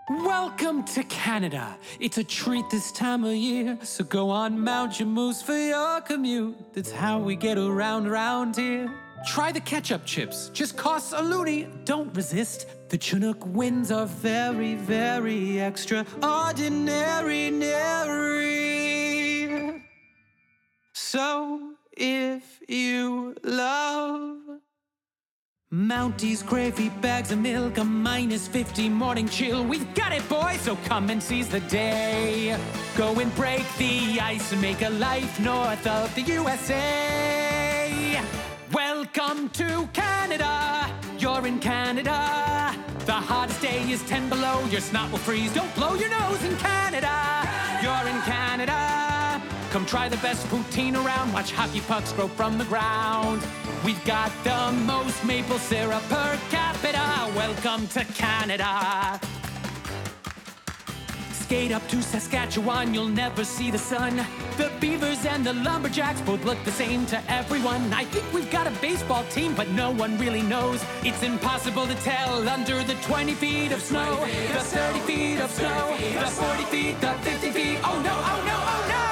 Welcome to Canada. It's a treat this time of year. So go on, mount your moose for your commute. That's how we get around here. Try the ketchup chips, just costs a loonie. Don't resist. The Chinook winds are very, very extraordinary. So if you love Mounties, gravy, bags of milk, a -50 morning chill, we've got it, boys, so come and seize the day. Go and break the ice and make a life north of the USA. Welcome to Canada, you're in Canada. The hottest day is 10 below, your snot will freeze. Don't blow your nose in Canada, you're in Canada. Come try the best poutine around, watch hockey pucks grow from the ground. We've got the most maple syrup per capita. Welcome to Canada. Skate up to Saskatchewan, you'll never see the sun. The Beavers and the Lumberjacks both look the same to everyone. I think we've got a baseball team, but no one really knows. It's impossible to tell under the 20 feet of snow, the 30 feet of snow, the 40 feet, the 50 feet. Oh no, oh no, oh no!